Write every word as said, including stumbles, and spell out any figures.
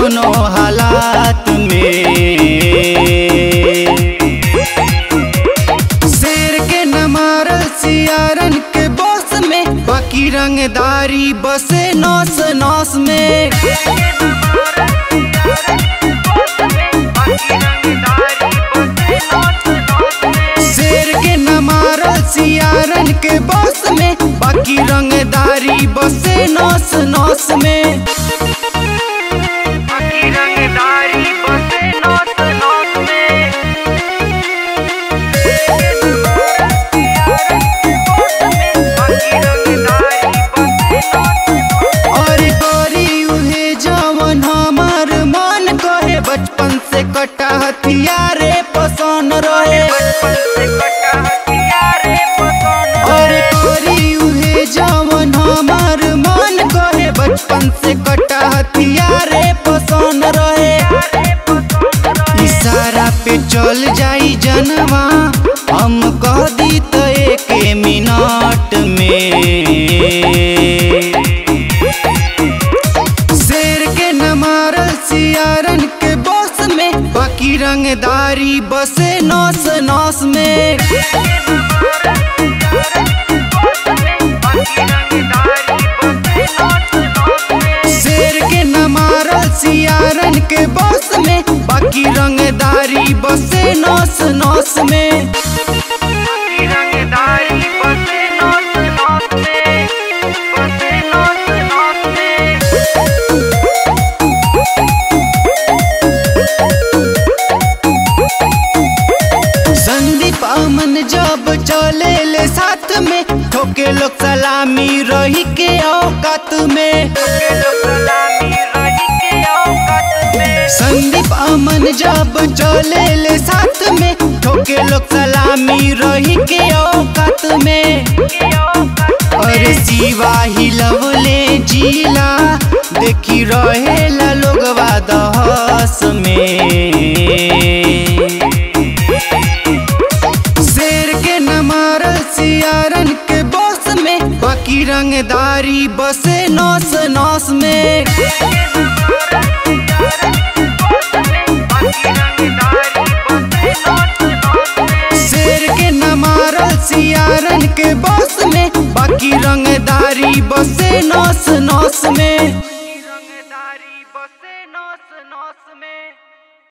कौनो हालात में। शेर के न मारल सियारन के बस में, बाकी रंगदारी बसे नौस नौस में। शेर के न मारल सियारन के बस में, बाकी रंगदारी बसे नौस नौस में। बाकी रंगदारी बसे नौस नौस में। और गोरी उहे जवन हमार मन कहे, बचपन से कटा हथियारे पसंद रहे। और गोरी उहे जवन हमार मन कहे, बचपन से कटा हथियारे पसंद रहे। इशारा पे चल जाई जनवा, हम कह दी तो एक मिनट में। शेर के न मारल सियारन के बस में, बाकी रंगदारी बसे नौस नौस में। शेर के न मारल सियारन के बस में, बाकी रंगदारी बसे नौस नौस में। बाकी रंगदारी बसे नौस नौस में, बसे नौस नौस में। संदीप अमन जब चले ले साथ में, ठोके लोग सलामी रही के औकात में। संदीप अमन जब चले ले साथ में, ठोके लोग सलामी रही के औकात में। अरे शिवा हिलवले जिला, देखी रहेला लोगवा दहस में। शेर के न मारल सियारन के बस में, बाकी रंगदारी बसे नौस नौस में। शेर के न मारल सियारन के बस में, बाकी रंगदारी बसे नौस नौस में।